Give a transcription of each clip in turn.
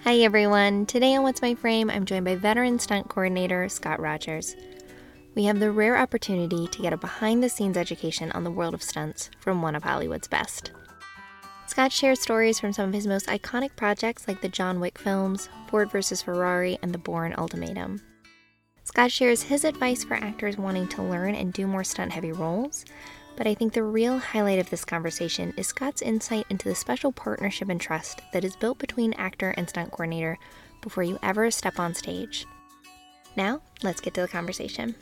Hi everyone. Today on What's My Frame, I'm joined by veteran stunt coordinator Scott Rogers. We have the rare opportunity to get a behind-the-scenes education on the world of stunts from one of Hollywood's best. Scott shares stories from some of his most iconic projects like the John Wick films, Ford vs. Ferrari, and The Bourne Ultimatum. Scott shares his advice for actors wanting to learn and do more stunt-heavy roles, but I think the real highlight of this conversation is Scott's insight into the special partnership and trust that is built between actor and stunt coordinator before you ever step on stage. Now, let's get to the conversation.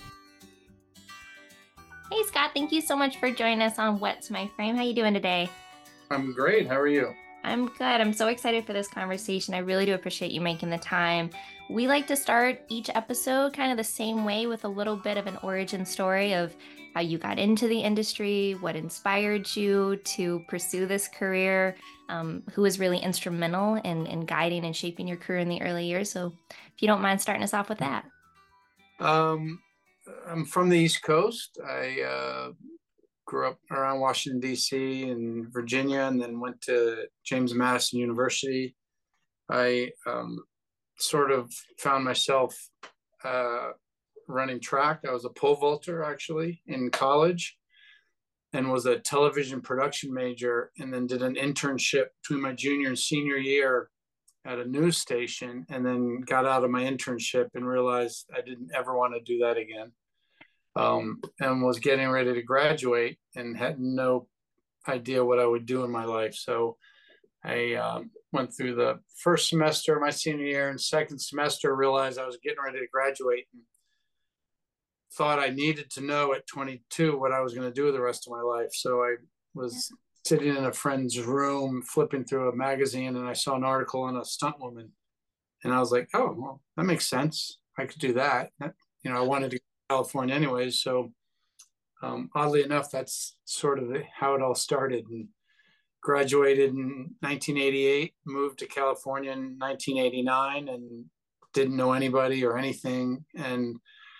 Hey Scott, thank you so much for joining us on What's My Frame. How you doing today? I'm great. How are you? I'm good. I'm so excited for this conversation. I really do appreciate you making the time. We like to start each episode kind of the same way with a little bit of an origin story of how you got into the industry, what inspired you to pursue this career, who was really instrumental in guiding and shaping your career in the early years. So if you don't mind starting us off with that. Um, I'm from the East Coast. I grew up around Washington, D.C. and Virginia, and then went to James Madison University. I sort of found myself uh, running track. I was a pole vaulter actually in college and was a television production major, and then did an internship between my junior and senior year at a news station, and then got out of my internship and realized I didn't ever want to do that again. And was getting ready to graduate and had no idea what I would do in my life. So I went through the first semester of my senior year and second semester, realized I was getting ready to graduate and thought I needed to know at 22 what I was going to do the rest of my life. So I was sitting in a friend's room, flipping through a magazine, and I saw an article on a stunt woman. And I was like, oh, well, that makes sense. I could do that. I wanted to go to California anyways. So oddly enough, that's sort of how it all started. And graduated in 1988, moved to California in 1989, and didn't know anybody or anything. And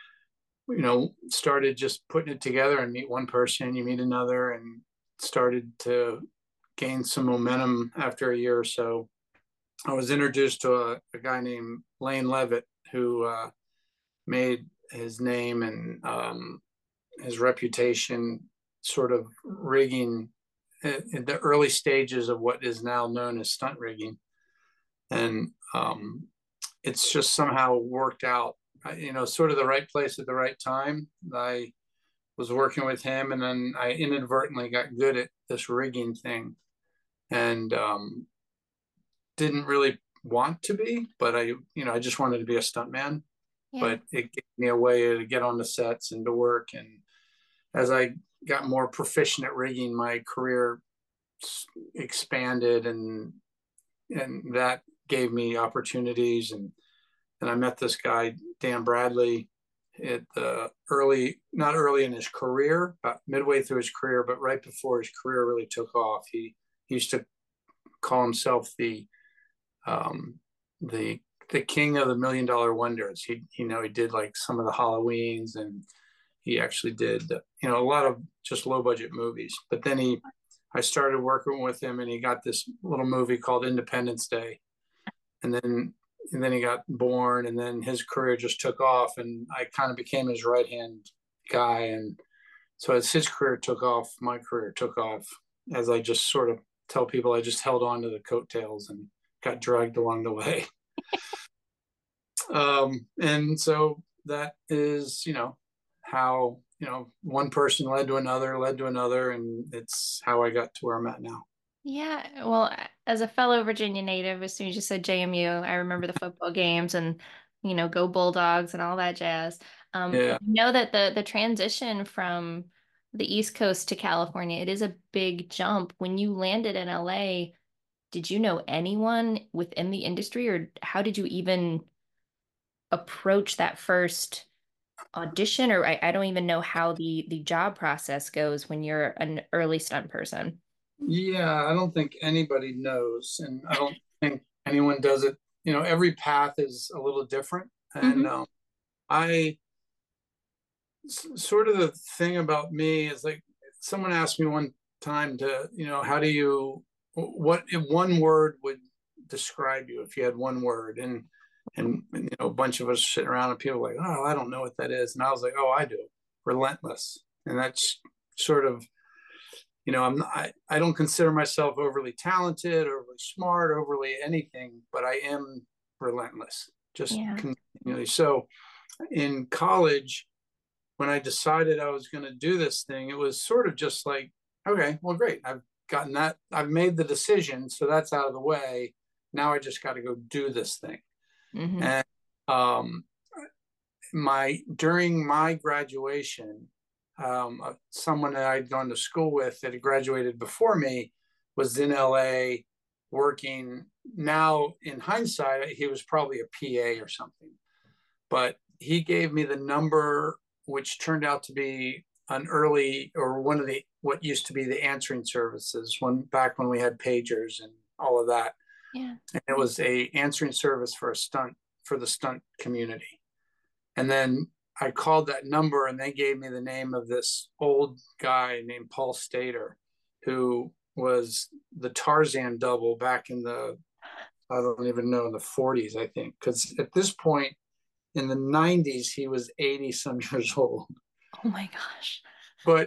started just putting it together, and meet one person, you meet another, and started to gain some momentum after a year or so. I was introduced to a guy named Lane Levitt, who made his name and his reputation sort of rigging in the early stages of what is now known as stunt rigging. And it's just somehow worked out, sort of the right place at the right time. I was working with him, and then I inadvertently got good at this rigging thing, and didn't really want to be, but I just wanted to be a stuntman. Yeah. But it gave me a way to get on the sets and to work. And as I got more proficient at rigging, my career expanded, and that gave me opportunities. And I met this guy, Dan Bradley, at the not early in his career, about midway through his career, but right before his career really took off. He used to call himself um, the the king of the $1 million wonders. He did like some of the Halloweens, and he actually did a lot of just low budget movies. But then I started working with him, and he got this little movie called Independence Day, and then he got born, and then his career just took off, and I kind of became his right hand guy. And so as his career took off, my career took off. As I just sort of tell people, I just held on to the coattails and got dragged along the way. And so that is, how, one person led to another, and it's how I got to where I'm at now. Yeah, well, as a fellow Virginia native, as soon as you said JMU, I remember the football games and, go Bulldogs and all that jazz. I Yeah. know that the transition from the East Coast to California, it is a big jump. When you landed in LA, did you know anyone within the industry, or how did you even approach that first audition? Or I don't even know how the job process goes when you're an early stunt person. Yeah, I don't think anybody knows, and I don't think anyone does it. Every path is a little different, and Hmm. I sort of the thing about me is like someone asked me one time to, how do you, what if one word would describe you if you had one word? And a bunch of us sitting around and people were like, oh, I don't know what that is. And I was like, oh, I do. Relentless. And that's sort of, I don't consider myself overly talented, overly smart, overly anything, but I am relentless, just continually. So in college, when I decided I was going to do this thing, it was sort of just like, okay, well, great. I've made the decision. So that's out of the way. Now I just got to go do this thing. Mm-hmm. And during my graduation, someone that I'd gone to school with that had graduated before me was in LA working. Now, in hindsight, he was probably a PA or something, but he gave me the number, which turned out to be an early, or one of the, what used to be the answering services back when we had pagers and all of that. Yeah. And it was a answering service for the stunt community. And then I called that number and they gave me the name of this old guy named Paul Stater, who was the Tarzan double back in I don't even know, in the 40s, I think. Because at this point in the 90s, he was 80 some years old. Oh my gosh. But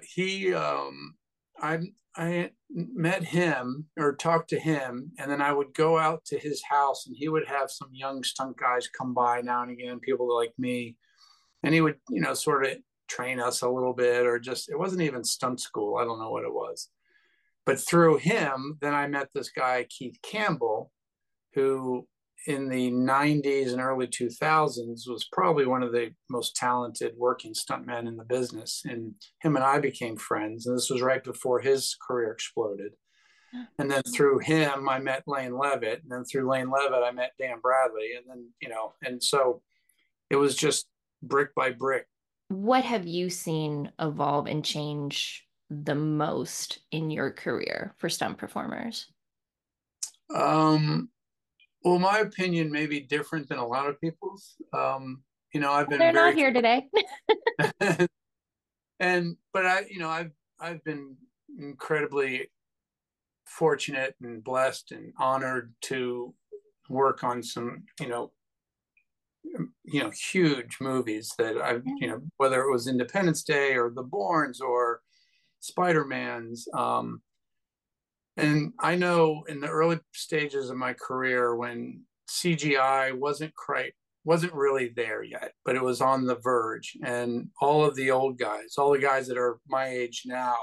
I met him or talked to him, and then I would go out to his house and he would have some young stunt guys come by now and again, people like me. And he would, sort of train us a little bit, or just, it wasn't even stunt school. I don't know what it was. But through him, then I met this guy, Keith Campbell, who in the 90s and early 2000s was probably one of the most talented working stuntmen in the business. And him and I became friends. And this was right before his career exploded. And then through him, I met Lane Levitt. And then through Lane Levitt, I met Dan Bradley. And then, and so it was just brick by brick. What have you seen evolve and change the most in your career for stunt performers? Well, my opinion may be different than a lot of people's. I've been They're not here today. But I've been incredibly fortunate and blessed and honored to work on some, huge movies that I've, whether it was Independence Day or The Bournes or Spider-Man's. And I know in the early stages of my career when CGI wasn't really there yet, but it was on the verge. And all of the old guys, all the guys that are my age now,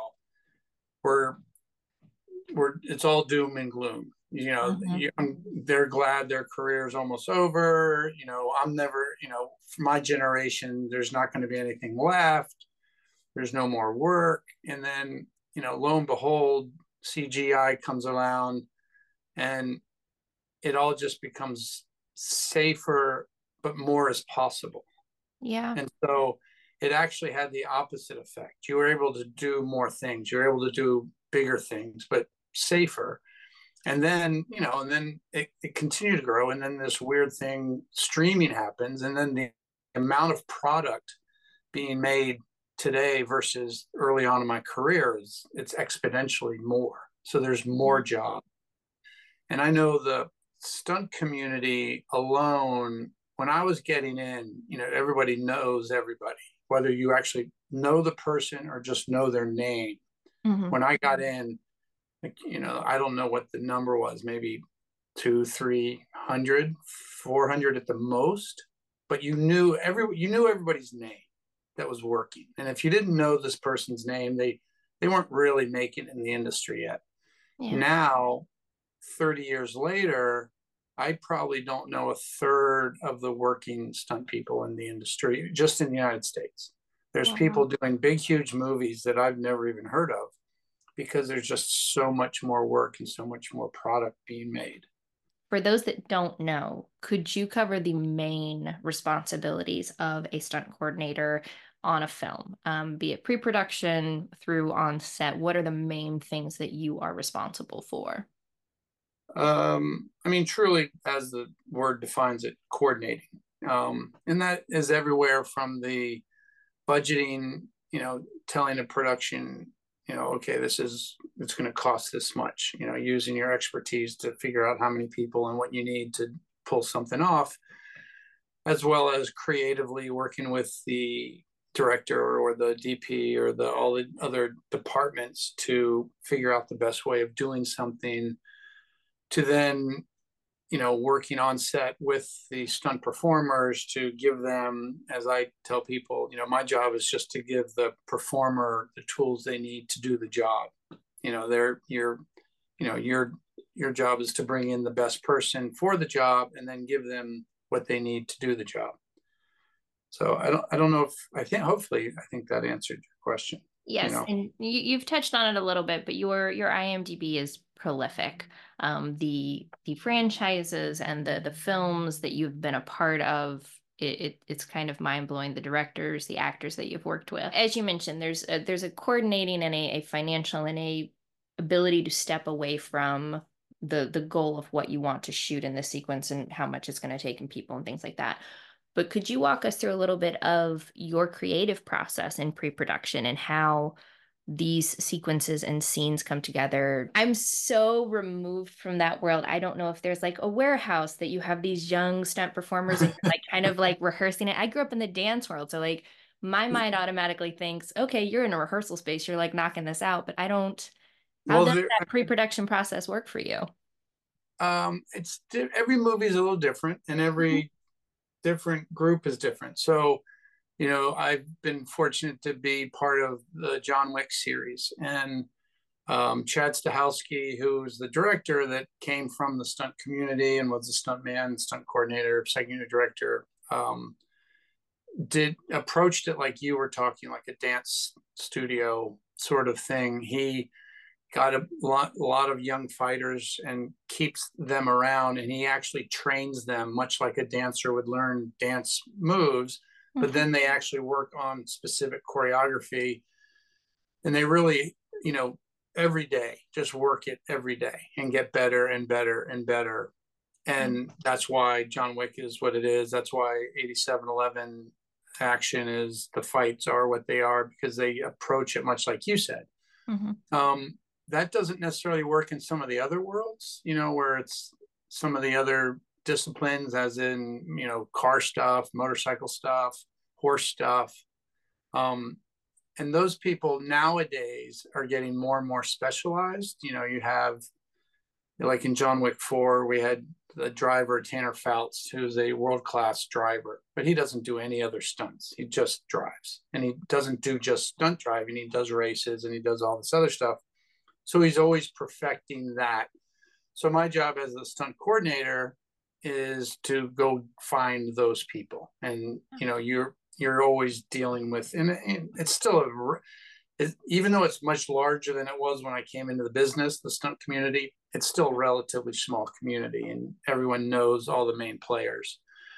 it's all doom and gloom. They're glad their career is almost over. I'm never, for my generation, there's not going to be anything left. There's no more work. And then, lo and behold, CGI comes around and it all just becomes safer, but more is possible. Yeah. And so it actually had the opposite effect. You were able to do more things. You were able to do bigger things, but safer. And then, it continued to grow. And then this weird thing, streaming happens. And then the amount of product being made today versus early on in my career it's exponentially more. So there's more jobs. And I know the stunt community alone, when I was getting in, everybody knows everybody, whether you actually know the person or just know their name. Mm-hmm. When I got in, I don't know what the number was, maybe 200, 300, 400 at the most, but you knew everybody's name that was working. And if you didn't know this person's name, they weren't really making it in the industry yet. Yeah. Now, 30 years later, I probably don't know a third of the working stunt people in the industry, just in the United States. There's people doing big, huge movies that I've never even heard of because there's just so much more work and so much more product being made. For those that don't know, could you cover the main responsibilities of a stunt coordinator on a film, be it pre-production through on set? What are the main things that you are responsible for? Truly, as the word defines it, coordinating. And that is everywhere from the budgeting, telling a production okay, it's going to cost this much, using your expertise to figure out how many people and what you need to pull something off, as well as creatively working with the director or the DP or all the other departments to figure out the best way of doing something, to then working on set with the stunt performers to give them, as I tell people, my job is just to give the performer the tools they need to do the job. Your job is to bring in the best person for the job and then give them what they need to do the job. So I don't know if I think that answered your question. Yes, and you've touched on it a little bit, but your IMDb is prolific. The franchises and the films that you've been a part of, it's kind of mind blowing. The directors, the actors that you've worked with, as you mentioned, there's a coordinating and a financial and a ability to step away from the goal of what you want to shoot in the sequence and how much it's going to take and people and things like that. But could you walk us through a little bit of your creative process in pre-production and how these sequences and scenes come together? I'm so removed from that world. I don't know if there's like a warehouse that you have these young stunt performers and you're like kind of like rehearsing it. I grew up in the dance world, so like my mind automatically thinks, okay, you're in a rehearsal space, you're like knocking this out, but I don't. How does that pre-production process work for you? Every movie is a little different, and every different group is different. So, I've been fortunate to be part of the John Wick series, and Chad Stahelski, who's the director that came from the stunt community and was a stunt man, stunt coordinator, second unit director, approached it like you were talking, like a dance studio sort of thing. He got a lot of young fighters and keeps them around, and he actually trains them much like a dancer would learn dance moves, but then they actually work on specific choreography, and they really, every day just work it every day and get better and better and better. And that's why John Wick is what it is. That's why 8711 action is, the fights are what they are, because they approach it much like you said. That doesn't necessarily work in some of the other worlds, where it's some of the other disciplines, as in, car stuff, motorcycle stuff, horse stuff. And those people nowadays are getting more and more specialized. You have, like in John Wick 4, we had the driver, Tanner Fouts, who's a world-class driver, but he doesn't do any other stunts. He just drives. And he doesn't do just stunt driving. He does races and he does all this other stuff. So he's always perfecting that. So my job as a stunt coordinator is to go find those people. And, you're always dealing with, and it's still even though it's much larger than it was when I came into the business, the stunt community, it's still a relatively small community and everyone knows all the main players.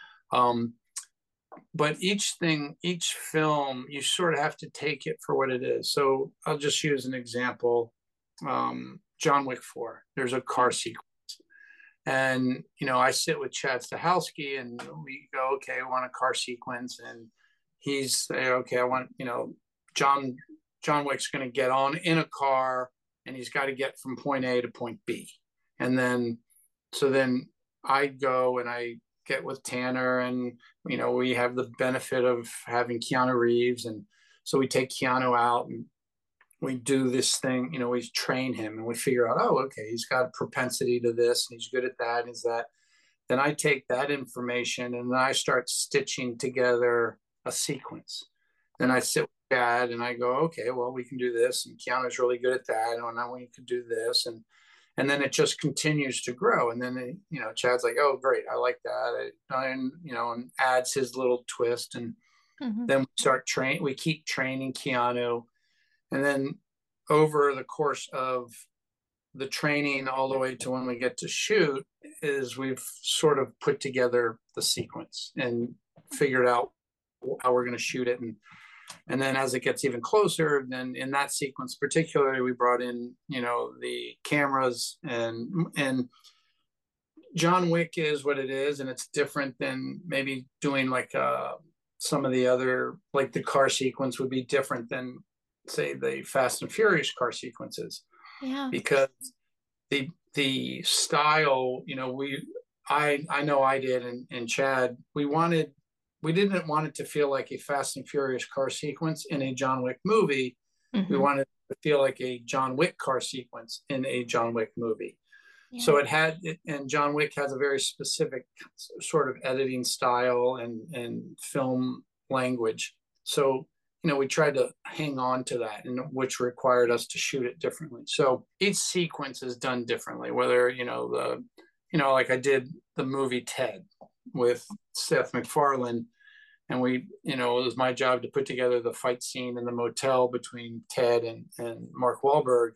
But each film, you sort of have to take it for what it is. So I'll just use an example. John Wick 4, there's a car sequence, and I sit with Chad Stahelski and we go, okay, I want a car sequence, and he's okay, I want, John Wick's going to get on in a car and he's got to get from point A to point B, and then I go and I get with Tanner, and we have the benefit of having Keanu Reeves, and so we take Keanu out and we do this thing, we train him and we figure out, oh, okay, he's got a propensity to this and he's good at that, is that. Then I take that information and then I start stitching together a sequence. Then I sit with Chad and I go, okay, well, we can do this, and Keanu's really good at that, and now we can do this, and then it just continues to grow. And then Chad's like, oh, great, I like that, and adds his little twist, and then we keep training Keanu. And then over the course of the training all the way to when we get to shoot, is we've sort of put together the sequence and figured out how we're going to shoot it. And then as it gets even closer, then in that sequence particularly, we brought in, the cameras, and John Wick is what it is. And it's different than maybe doing like some of the other, like the car sequence would be different than say, the Fast and Furious car sequences, Yeah. because the style, I know I did, and Chad, we didn't want it to feel like a Fast and Furious car sequence in a John Wick movie. We Mm-hmm. wanted it to feel like a John Wick car sequence in a John Wick movie. Yeah. So and John Wick has a very specific sort of editing style and film language. So, we tried to hang on to that, and which required us to shoot it differently. So each sequence is done differently, whether, like I did the movie Ted with Seth MacFarlane, and it was my job to put together the fight scene in the motel between Ted and Mark Wahlberg.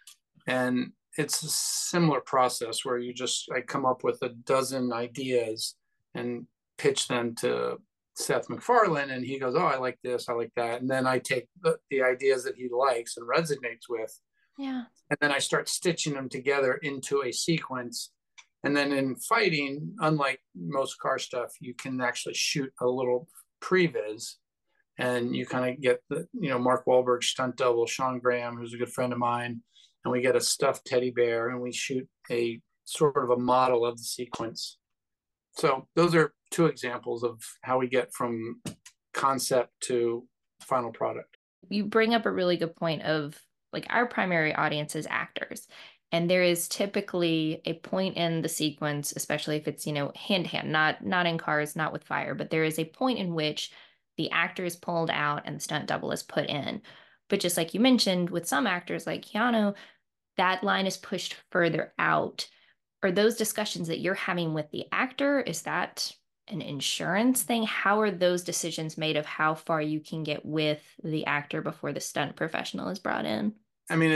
And it's a similar process where I come up with a dozen ideas and pitch them to Seth MacFarlane, and he goes, "Oh, I like this, I like that," and then I take the ideas that he likes and resonates with, Yeah. and then I start stitching them together into a sequence. And then in fighting, unlike most car stuff, you can actually shoot a little previs, and you kind of get the Mark Wahlberg stunt double, Sean Graham, who's a good friend of mine, and we get a stuffed teddy bear, and we shoot a sort of a model of the sequence. So those are two examples of how we get from concept to final product. You bring up a really good point of like our primary audience is actors. And there is typically a point in the sequence, especially if it's, hand to hand, not in cars, not with fire, but there is a point in which the actor is pulled out and the stunt double is put in. But just like you mentioned, with some actors like Keanu, that line is pushed further out. Are those discussions that you're having with the actor? Is that an insurance thing? How are those decisions made of how far you can get with the actor before the stunt professional is brought in? I mean,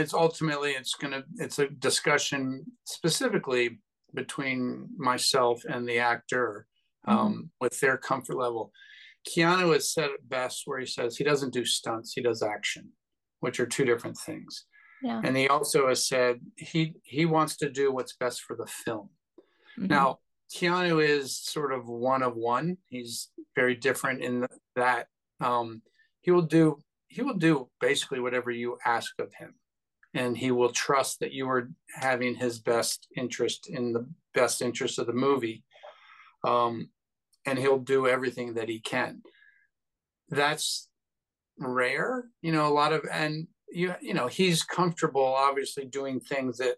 it's a discussion specifically between myself and the actor, with their comfort level. Keanu has said it best where he says he doesn't do stunts, he does action, which are two different things. Yeah. And he also has said he wants to do what's best for the film. Mm-hmm. Now, Keanu is sort of one of one. He's very different in that he will do basically whatever you ask of him, and he will trust that you are having his best interest in the best interest of the movie, and he'll do everything that he can. That's rare, a lot of, and he's comfortable obviously doing things that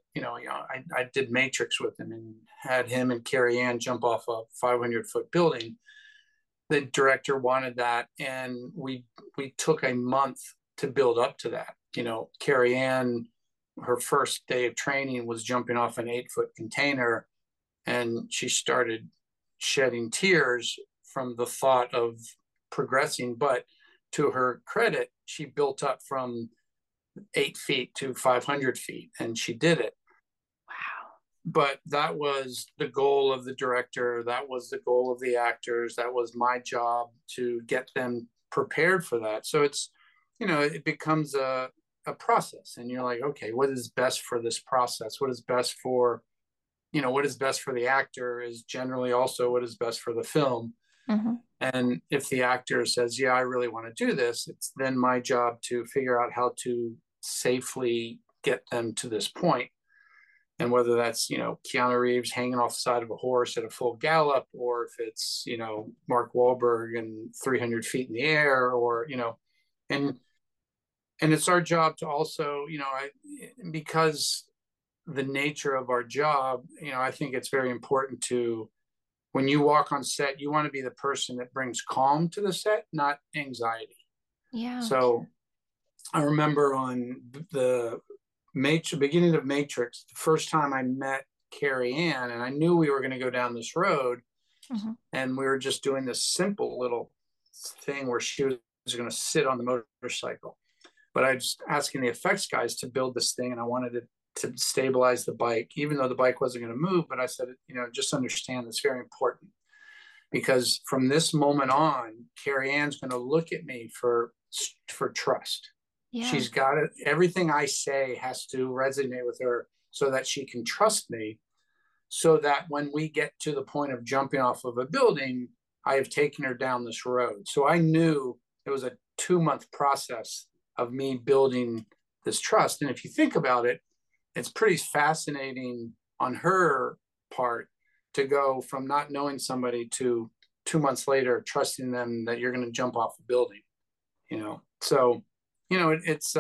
I did Matrix with him and had him and Carrie Ann jump off a 500-foot building. The director wanted that, and we took a month to build up to that. Carrie Ann, her first day of training was jumping off an 8-foot container, and she started shedding tears from the thought of progressing. But to her credit, she built up from 8 feet to 500 feet, and she did it. Wow. But that was the goal of the director. That was the goal of the actors. That was my job to get them prepared for that. So it's, it becomes a process, and you're like, okay, what is best for this process? What is best for, what is best for the actor is generally also what is best for the film. Mm-hmm. And if the actor says, yeah, I really want to do this, it's then my job to figure out how to safely get them to this point. And whether that's, Keanu Reeves hanging off the side of a horse at a full gallop, or if it's, Mark Wahlberg and 300 feet in the air, or, and it's our job to also, because the nature of our job, I think it's very important to, when you walk on set, you want to be the person that brings calm to the set, not anxiety. Yeah. So I remember on the beginning of Matrix, the first time I met Carrie Ann, and I knew we were going to go down this road, and we were just doing this simple little thing where she was going to sit on the motorcycle. But I was asking the effects guys to build this thing, and I wanted it to stabilize the bike, even though the bike wasn't going to move. But I said, just understand it's very important, because from this moment on, Carrie Ann's going to look at me for trust. Yeah. She's got it. Everything I say has to resonate with her so that she can trust me, so that when we get to the point of jumping off of a building, I have taken her down this road. So I knew it was a 2-month process of me building this trust. And if you think about it, it's pretty fascinating on her part to go from not knowing somebody to 2 months later trusting them that you're going to jump off a building, so it's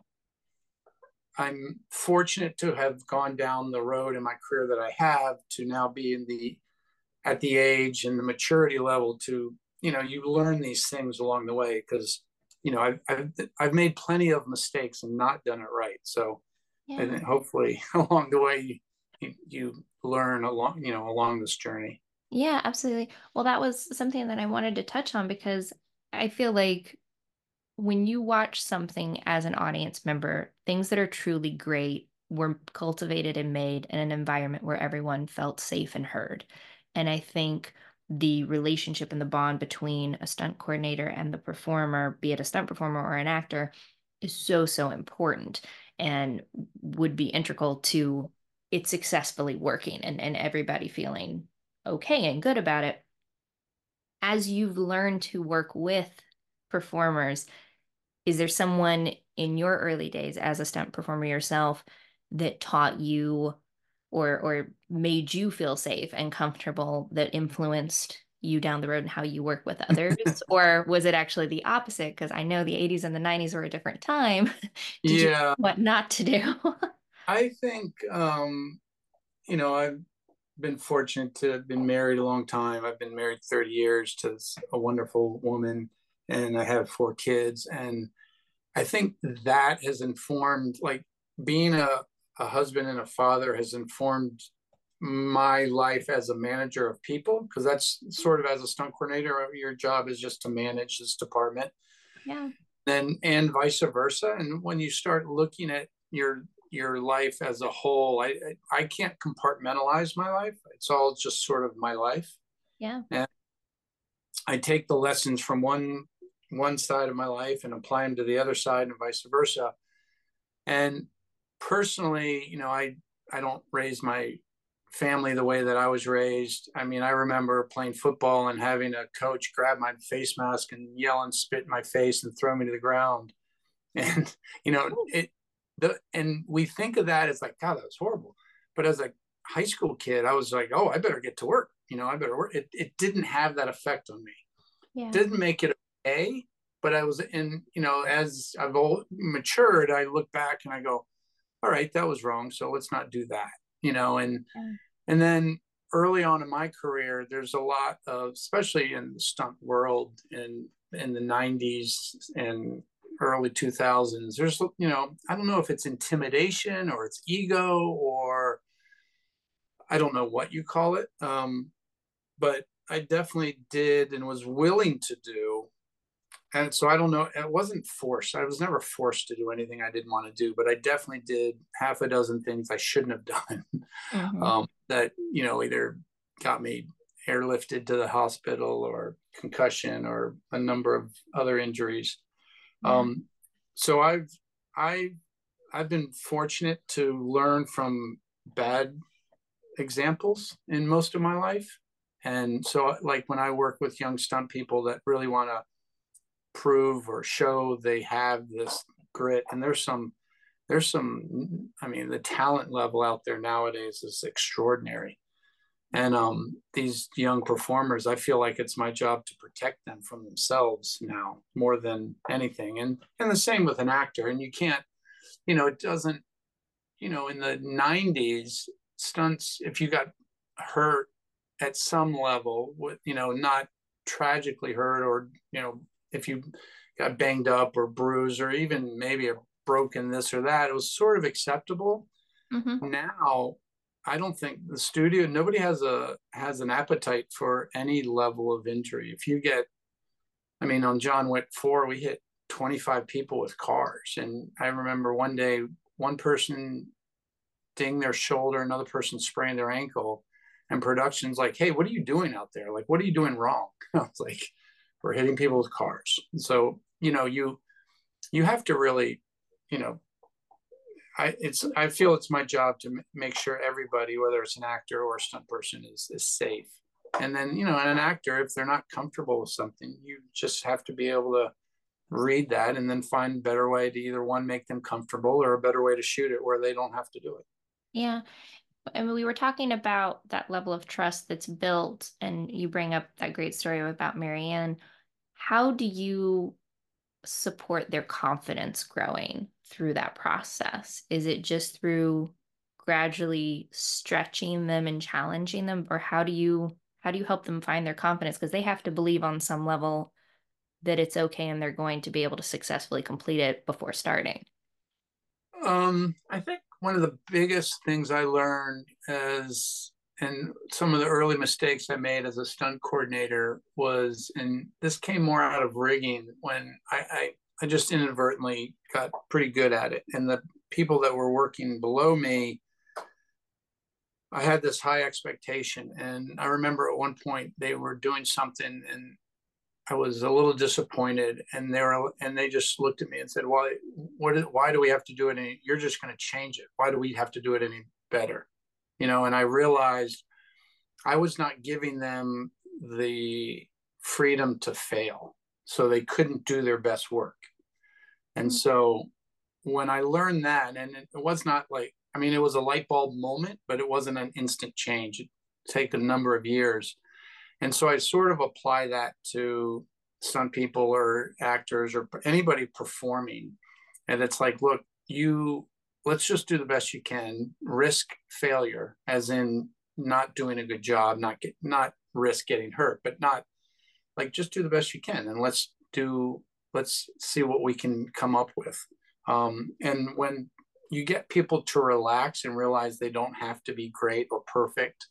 I'm fortunate to have gone down the road in my career that I have, to now be at the age and the maturity level to, you learn these things along the way, because I've made plenty of mistakes and not done it right. So I think hopefully along the way you learn along this journey. Yeah, absolutely. Well, that was something that I wanted to touch on because I feel like when you watch something as an audience member, things that are truly great were cultivated and made in an environment where everyone felt safe and heard. And I think the relationship and the bond between a stunt coordinator and the performer, be it a stunt performer or an actor, is so, so important and would be integral to it successfully working and everybody feeling okay and good about it. As you've learned to work with performers, is there someone in your early days as a stunt performer yourself that taught you or made you feel safe and comfortable that influenced you down the road and how you work with others? Or was it actually the opposite? Because I know the 80s and the 90s were a different time. Did you know Yeah, what not to do? I think I've been fortunate to have been married a long time. I've been married 30 years to a wonderful woman, and I have 4 kids. And I think that has informed, like, being a husband and a father has informed my life as a manager of people, because that's sort of, as a stunt coordinator, your job is just to manage this department, Yeah. and vice versa. And when you start looking at your life as a whole, I can't compartmentalize my life. It's all just sort of my life, Yeah. and I take the lessons from one side of my life and apply them to the other side, and vice versa. And personally, I don't raise my family the way that I was raised. I mean, I remember playing football and having a coach grab my face mask and yell and spit in my face and throw me to the ground. And and we think of that as like, God, that was horrible. But as a high school kid, I was like, oh, I better get to work. I better work. It didn't have that effect on me. Yeah. Didn't make it okay, but I was in, as I've matured, I look back and I go, all right, that was wrong. So let's not do that, Yeah. and then early on in my career, there's a lot of, especially in the stunt world in the 90s and early 2000s, there's, I don't know if it's intimidation or it's ego, or I don't know what you call it. But I definitely did and was willing to do. And so I don't know, it wasn't forced. I was never forced to do anything I didn't want to do, but I definitely did half a dozen things I shouldn't have done, Hmm. that, either got me airlifted to the hospital, or concussion, or a number of other injuries. Yeah. So I've, I've been fortunate to learn from bad examples in most of my life. And so, like, when I work with young stunt people that really want to prove or show they have this grit, and there's some, I mean, the talent level out there nowadays is extraordinary. And these young performers, I feel like it's my job to protect them from themselves now more than anything. And the same with an actor. And you can't, it doesn't, in the 90s, stunts, if you got hurt at some level, with, not tragically hurt, or, if you got banged up or bruised, or even maybe a broken this or that, it was sort of acceptable. Hmm. Now, I don't think the studio, nobody has an appetite for any level of injury. If you get, I mean, on John Wick 4, we hit 25 people with cars. And I remember one day, one person ding their shoulder, another person spraying their ankle, and production's like, hey, what are you doing out there? Like, what are you doing wrong? I was like, we're hitting people with cars. So, you have to really, you know, I feel it's my job to make sure everybody, whether it's an actor or a stunt person, is safe. And then, and an actor, if they're not comfortable with something, you just have to be able to read that and then find a better way to either one, make them comfortable, or a better way to shoot it where they don't have to do it. Yeah. And we were talking about that level of trust that's built, and you bring up that great story about Marianne. How do you support their confidence growing through that process? Is it just through gradually stretching them and challenging them, or how do you help them find their confidence? Because they have to believe on some level that it's okay and they're going to be able to successfully complete it before starting. I think one of the biggest things I learned and some of the early mistakes I made as a stunt coordinator was, and this came more out of rigging when I just inadvertently got pretty good at it. And the people that were working below me, I had this high expectation. And I remember at one point they were doing something and I was a little disappointed, and they just looked at me and said, why do we have to do it? You're just going to change it. Why do we have to do it any better?" And I realized I was not giving them the freedom to fail, so they couldn't do their best work. And so when I learned that, and it was not like, I mean, it was a light bulb moment, but it wasn't an instant change. It took a number of years. And so I sort of apply that to some people or actors or anybody performing. And it's like, look, let's just do the best you can, risk failure, as in not doing a good job, not risk getting hurt, but not like, just do the best you can. And let's see what we can come up with. And when you get people to relax and realize they don't have to be great or perfect,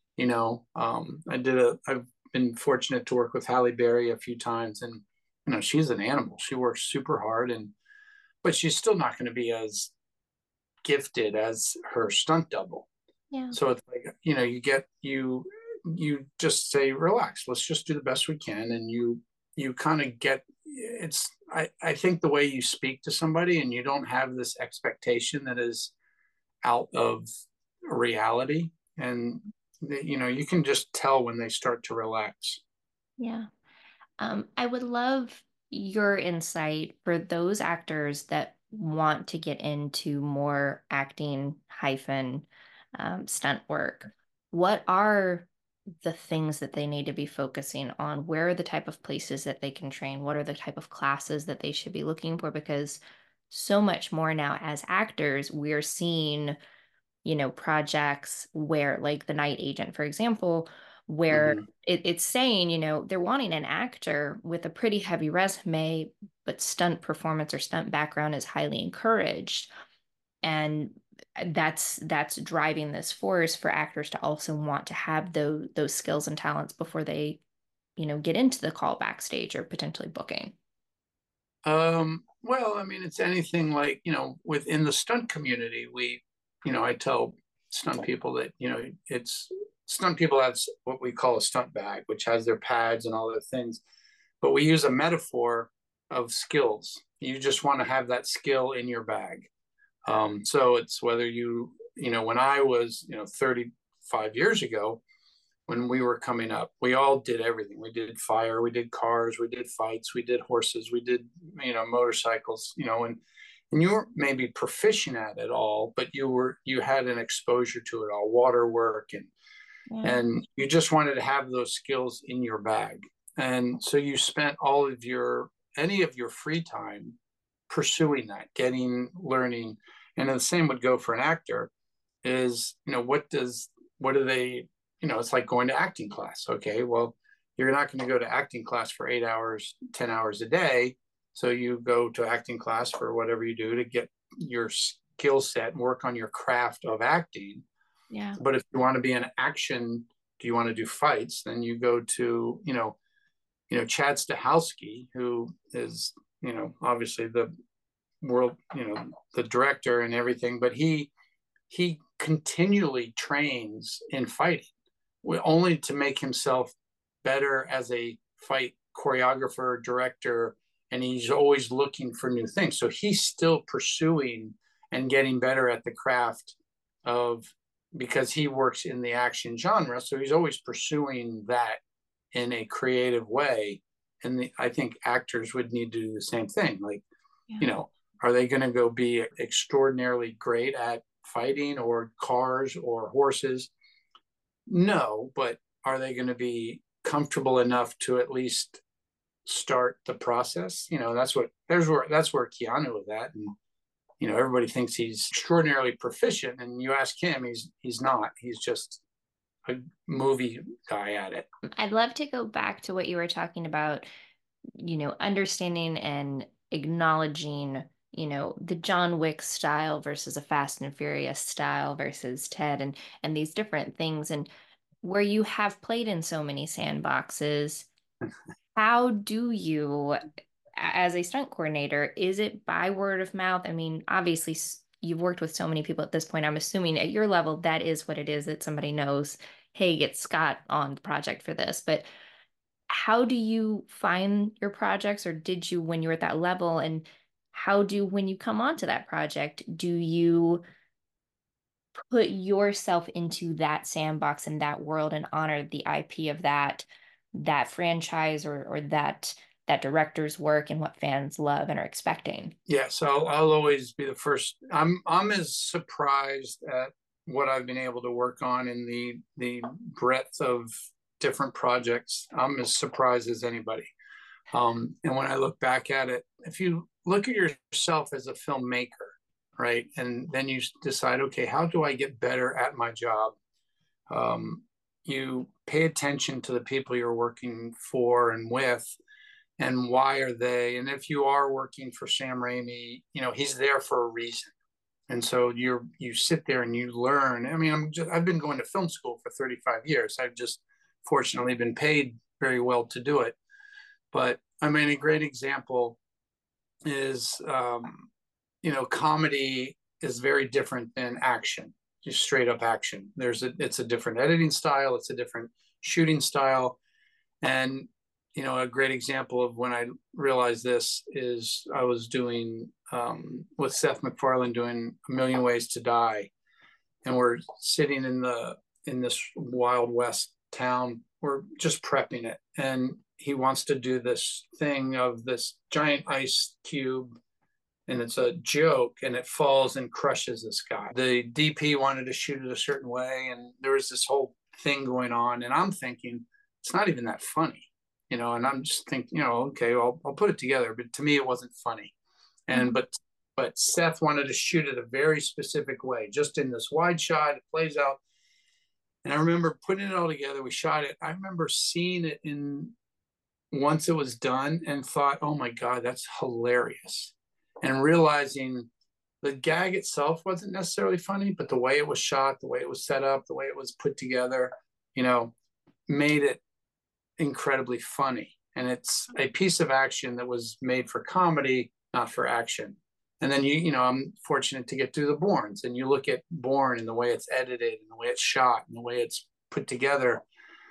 I've been fortunate to work with Halle Berry a few times, and she's an animal. She works super hard, but she's still not going to be as gifted as her stunt double. Yeah. So it's like, you just say, relax, let's just do the best we can. And you kind of get, I think the way you speak to somebody and you don't have this expectation that is out of reality, and you can just tell when they start to relax. Yeah. I would love your insight for those actors that want to get into more acting hyphen stunt work. What are the things that they need to be focusing on? Where are the type of places that they can train? What are the type of classes that they should be looking for? Because so much more now as actors, we're seeing projects where, like The Night Agent, for example, where Mm-hmm. it's saying, they're wanting an actor with a pretty heavy resume, but stunt performance or stunt background is highly encouraged. And that's driving this force for actors to also want to have those skills and talents before they, get into the call backstage or potentially booking. Well, I mean, it's anything like, within the stunt community, I tell stunt people that, it's stunt people have what we call a stunt bag, which has their pads and all the things. But we use a metaphor of skills. You just want to have that skill in your bag. So it's whether when I was, 35 years ago, when we were coming up, we all did everything. We did fire, we did cars, we did fights, we did horses, we did, motorcycles, and you weren't maybe proficient at it all, but you had an exposure to it all, water work, Yeah. and you just wanted to have those skills in your bag. And so you spent any of your free time pursuing that, learning. And the same would go for an actor is, what do they, it's like going to acting class. Okay, well, you're not going to go to acting class for 8 hours, 10 hours a day. So you go to acting class for whatever you do to get your skill set and work on your craft of acting. Yeah. But if you want to be in action, do you want to do fights? Then you go to, Chad Stahelski, who is, obviously the world, the director and everything, but he continually trains in fighting, only to make himself better as a fight choreographer, director, and he's always looking for new things. So he's still pursuing and getting better at the craft of, because he works in the action genre. So he's always pursuing that in a creative way. And I think actors would need to do the same thing. Like, Yeah. you know, are they going to go be extraordinarily great at fighting or cars or horses? No, but are they going to be comfortable enough to at least start the process? That's where Keanu is at. And everybody thinks he's extraordinarily proficient, and you ask him, he's not. He's just a movie guy at it. I'd love to go back to what you were talking about, understanding and acknowledging, the John Wick style versus a Fast and Furious style versus Ted and these different things. And where you have played in so many sandboxes, how do you, as a stunt coordinator, is it by word of mouth? I mean, obviously, you've worked with so many people at this point. I'm assuming at your level, that is what it is, that somebody knows, hey, get Scott on the project for this. But how do you find your projects, or did you when you were at that level? And when you come onto that project, do you put yourself into that sandbox and that world and honor the IP of that franchise, or that director's work and what fans love and are expecting? Yeah, so I'll always be the first. I'm as surprised at what I've been able to work on in the breadth of different projects. I'm as surprised as anybody. And when I look back at it, if you look at yourself as a filmmaker, right, and then you decide, okay, how do I get better at my job? You pay attention to the people you're working for and with, and why are they? And if you are working for Sam Raimi, he's there for a reason. And so you sit there and you learn. I mean, I've been going to film school for 35 years. I've just fortunately been paid very well to do it. But I mean, a great example is, comedy is very different than action, just straight up action. It's a different editing style. It's a different shooting style. And, a great example of when I realized this is I was doing, with Seth MacFarlane, doing A Million Ways to Die. And we're sitting in this Wild West town. We're just prepping it. And he wants to do this thing of this giant ice cube, and it's a joke, and it falls and crushes this guy. The DP wanted to shoot it a certain way, and there was this whole thing going on. And I'm thinking, it's not even that funny, and I'm just thinking, okay, I'll put it together. But to me, it wasn't funny. And but Seth wanted to shoot it a very specific way, just in this wide shot. It plays out. And I remember putting it all together. We shot it. I remember seeing it once it was done and thought, oh my God, that's hilarious. And realizing the gag itself wasn't necessarily funny, but the way it was shot, the way it was set up, the way it was put together, made it incredibly funny. And it's a piece of action that was made for comedy, not for action. And then I'm fortunate to get through the Bournes, and you look at Bourne and the way it's edited and the way it's shot and the way it's put together.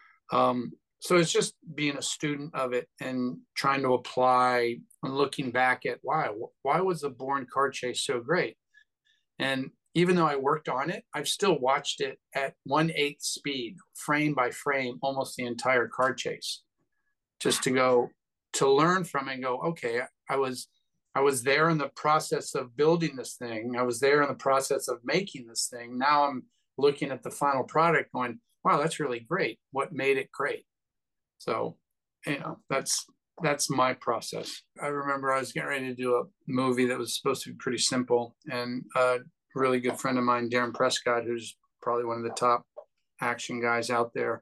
So it's just being a student of it and trying to apply and looking back at why was the Bourne car chase so great? And even though I worked on it, I've still watched it at 1/8 speed, frame by frame, almost the entire car chase, just to learn from it and go, okay, I was there in the process of building this thing. I was there in the process of making this thing. Now I'm looking at the final product going, wow, that's really great. What made it great? So, that's my process. I remember I was getting ready to do a movie that was supposed to be pretty simple, and a really good friend of mine, Darren Prescott, who's probably one of the top action guys out there,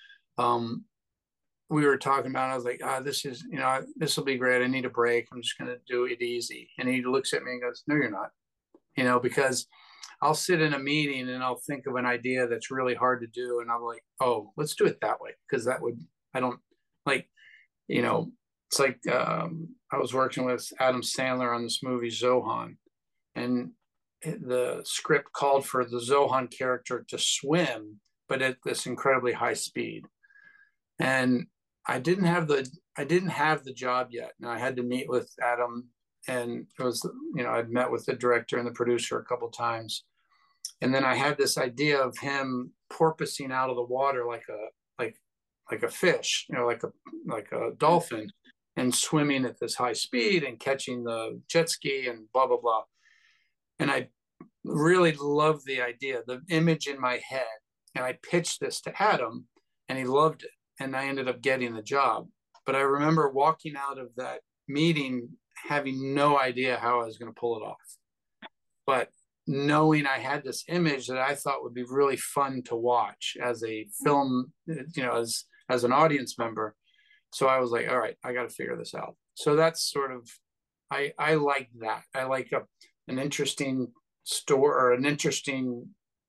we were talking about it. I was like, this will be great. I need a break. I'm just going to do it easy. And he looks at me and goes, no, you're not, because I'll sit in a meeting and I'll think of an idea that's really hard to do. And I'm like, oh, let's do it that way. Because I don't like, it's like, I was working with Adam Sandler on this movie, Zohan. And the script called for the Zohan character to swim, but at this incredibly high speed. And I didn't have the job yet. And I had to meet with Adam, and it was, I'd met with the director and the producer a couple of times. And then I had this idea of him porpoising out of the water like a fish, like a dolphin. and swimming at this high speed and catching the jet ski and blah, blah, blah. And I really loved the idea, the image in my head. And I pitched this to Adam and he loved it. And I ended up getting the job. But I remember walking out of that meeting having no idea how I was going to pull it off. But knowing I had this image that I thought would be really fun to watch as a film, as an audience member. So I was like, all right, I got to figure this out. So that's sort of, I like that. I like an interesting story or an interesting,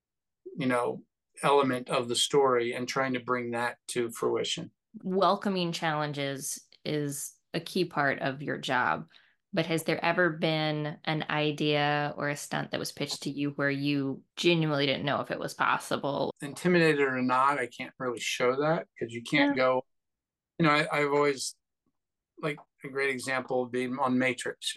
element of the story and trying to bring that to fruition. Welcoming challenges is a key part of your job. But has there ever been an idea or a stunt that was pitched to you where you genuinely didn't know if it was possible? Intimidated or not, I can't really show that because you can't go, I've always, like, a great example of being on Matrix.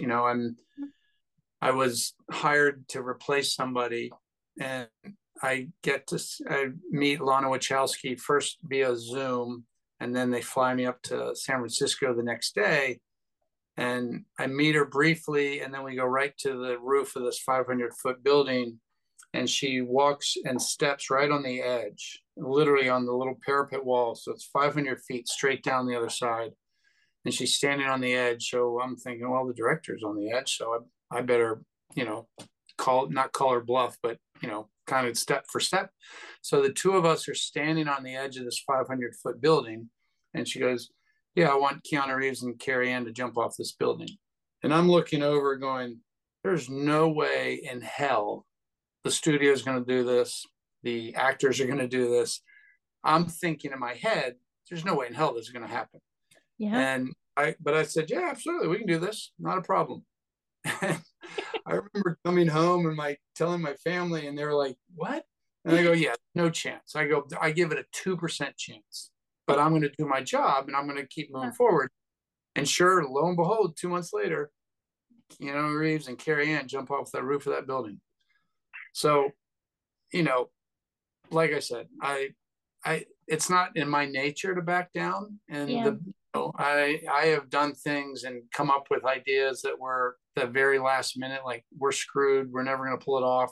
I was hired to replace somebody, and I meet Lana Wachowski first via Zoom, and then they fly me up to San Francisco the next day. And I meet her briefly, and then we go right to the roof of this 500-foot building. And she walks and steps right on the edge, literally on the little parapet wall. So it's 500 feet straight down the other side. And she's standing on the edge. So I'm thinking, well, the director's on the edge. So I better, not call her bluff, but, kind of step for step. So the two of us are standing on the edge of this 500-foot building. And she goes, yeah, I want Keanu Reeves and Carrie Ann to jump off this building. And I'm looking over going, there's no way in hell the studio is going to do this. The actors are going to do this. I'm thinking in my head, there's no way in hell this is going to happen. Yeah. But I said, yeah, absolutely. We can do this. Not a problem. I remember coming home and telling my family, and they were like, what? And I go, yeah, no chance. I give it a 2% chance, but I'm going to do my job and I'm going to keep moving forward. And sure, lo and behold, 2 months later, Keanu Reeves and Carrie Ann jump off the roof of that building. So, like I said, it's not in my nature to back down. And I have done things and come up with ideas that were the very last minute, like we're screwed, we're never going to pull it off.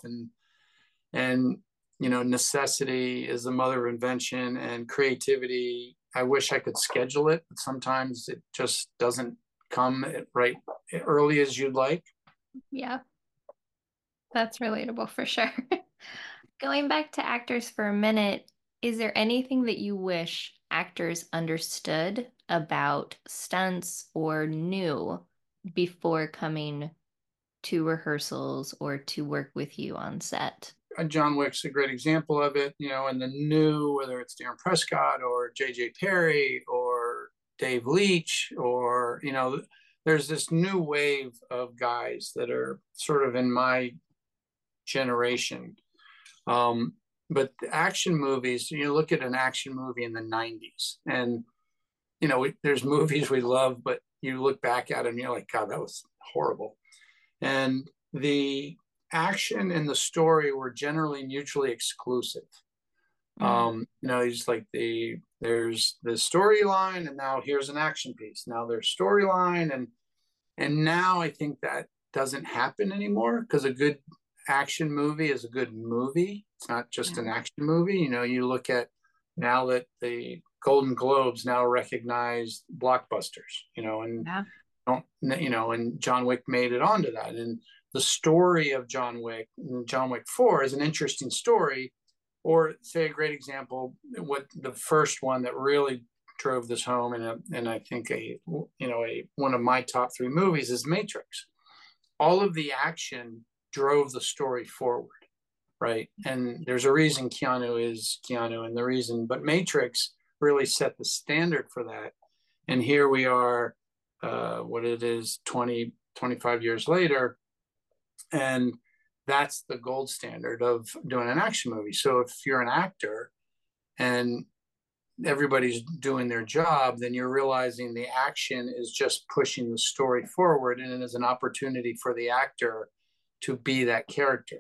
And necessity is the mother of invention, and creativity, I wish I could schedule it, but sometimes it just doesn't come right early as you'd like. Yeah, that's relatable for sure. Going back to actors for a minute, is there anything that you wish actors understood about stunts or knew before coming to rehearsals or to work with you on set? John Wick's a great example of it, and the new, whether it's Darren Prescott or J.J. Perry or Dave Leitch, or, there's this new wave of guys that are sort of in my generation. But the action movies, you look at an action movie in the 90s, and, there's movies we love, but you look back at them, you're like, God, that was horrible. And the action and the story were generally mutually exclusive. It's like there's the storyline, and now here's an action piece. Now there's storyline, and now I think that doesn't happen anymore, because a good action movie is a good movie. It's not just an action movie. You look at now that the Golden Globes now recognize blockbusters, and and John Wick made it onto that. And the story of John Wick, John Wick 4, is an interesting story. Or say a great example, what the first one that really drove this home, and I think one of my top 3 movies is Matrix. All of the action drove the story forward, right? And there's a reason Keanu is Keanu, and the reason, but Matrix really set the standard for that. And here we are, what it is, 20, 25 years later, and that's the gold standard of doing an action movie. So if you're an actor and everybody's doing their job, then you're realizing the action is just pushing the story forward, and it is an opportunity for the actor to be that character.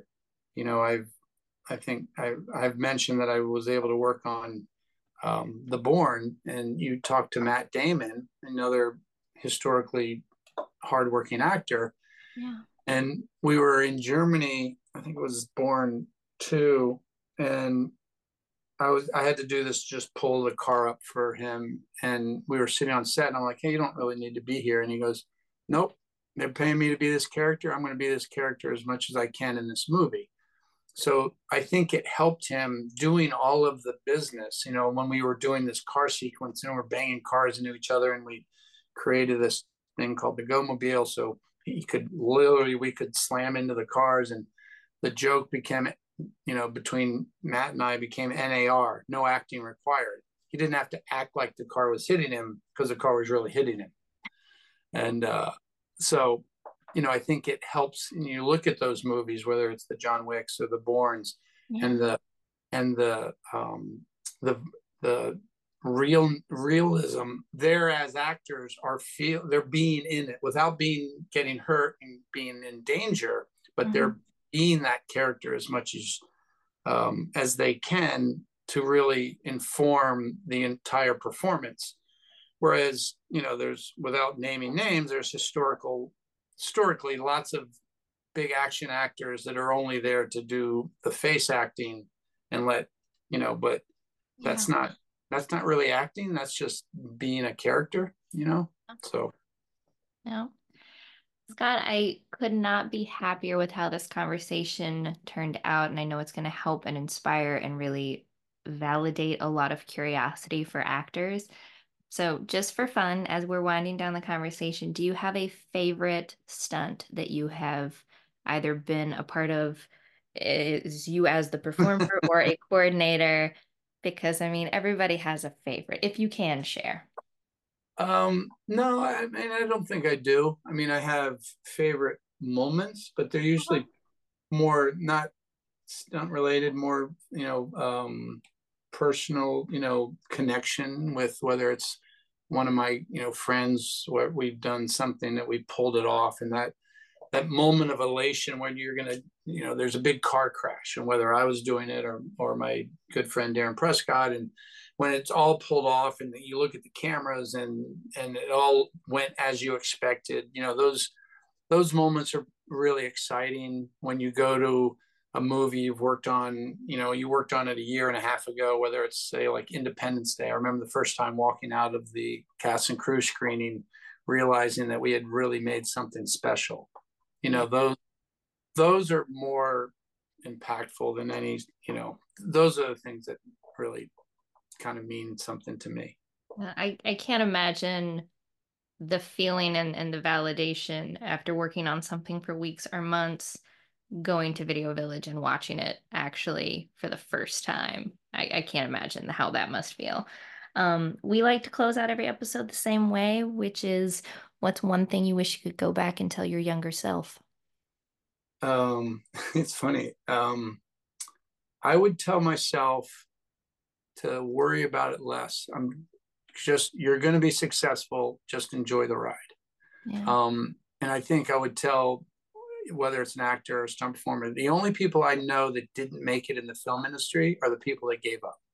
I think I've mentioned that I was able to work on The Bourne, and you talk to Matt Damon, another historically hardworking actor. Yeah. And we were in Germany, I think it was Born 2, and I had to do this, just pull the car up for him. And we were sitting on set, and I'm like, hey, you don't really need to be here. And he goes, nope, they're paying me to be this character. I'm going to be this character as much as I can in this movie. So I think it helped him doing all of the business. You know, when we were doing this car sequence and we're banging cars into each other, and we created this thing called the Go-Mobile. So we could slam into the cars, and the joke became, you know, between Matt and I, became NAR, no acting required. He didn't have to act like the car was hitting him, because the car was really hitting him. And so, you know, I think it helps. And you look at those movies, whether it's the John Wicks or the Bournes, yeah, and the realism there, as actors they're being in it without getting hurt and being in danger, but they're being that character as much as they can to really inform the entire performance. Whereas, you know, there's, without naming names, there's historically lots of big action actors that are only there to do the face acting and but that's not really acting. That's just being a character, you know? So. No. Scott, I could not be happier with how this conversation turned out. And I know it's going to help and inspire and really validate a lot of curiosity for actors. So just for fun, as we're winding down the conversation, do you have a favorite stunt that you have either been a part of, is you as the performer or a coordinator? Because, I mean, everybody has a favorite, if you can share. No, I mean, I don't think I do. I mean, I have favorite moments, but they're usually more not stunt related, more, personal, connection with, whether it's one of my, friends, where we've done something that we pulled it off, and that moment of elation when you're going to, there's a big car crash, and whether I was doing it or my good friend Darren Prescott, and when it's all pulled off and you look at the cameras and it all went as you expected, those moments are really exciting. When you go to a movie you've worked on, you worked on it a year and a half ago, whether it's, say, like Independence Day. I remember the first time walking out of the cast and crew screening, realizing that we had really made something special. Those are more impactful than any, those are the things that really kind of mean something to me. I can't imagine the feeling and the validation after working on something for weeks or months, going to Video Village and watching it actually for the first time. I can't imagine how that must feel. We like to close out every episode the same way, which is, what's one thing you wish you could go back and tell your younger self? It's funny. I would tell myself to worry about it less. You're going to be successful. Just enjoy the ride. Yeah. And I think I would tell, whether it's an actor or stunt performer, the only people I know that didn't make it in the film industry are the people that gave up.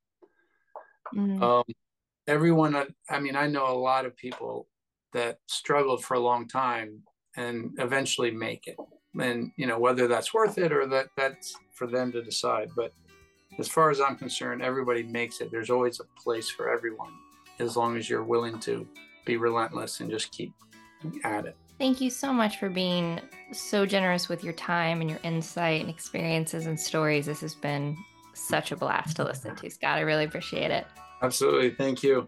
Everyone, I know a lot of people that struggled for a long time and eventually make it. And, whether that's worth it or that's for them to decide. But as far as I'm concerned, everybody makes it. There's always a place for everyone, as long as you're willing to be relentless and just keep at it. Thank you so much for being so generous with your time and your insight and experiences and stories. This has been such a blast to listen to, Scott. I really appreciate it. Absolutely. Thank you.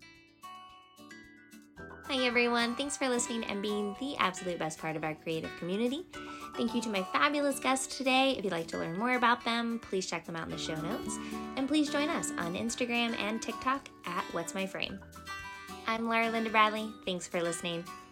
Hi, everyone. Thanks for listening and being the absolute best part of our creative community. Thank you to my fabulous guests today. If you'd like to learn more about them, please check them out in the show notes. And please join us on Instagram and TikTok at What's My Frame. I'm Laura Linda Bradley. Thanks for listening.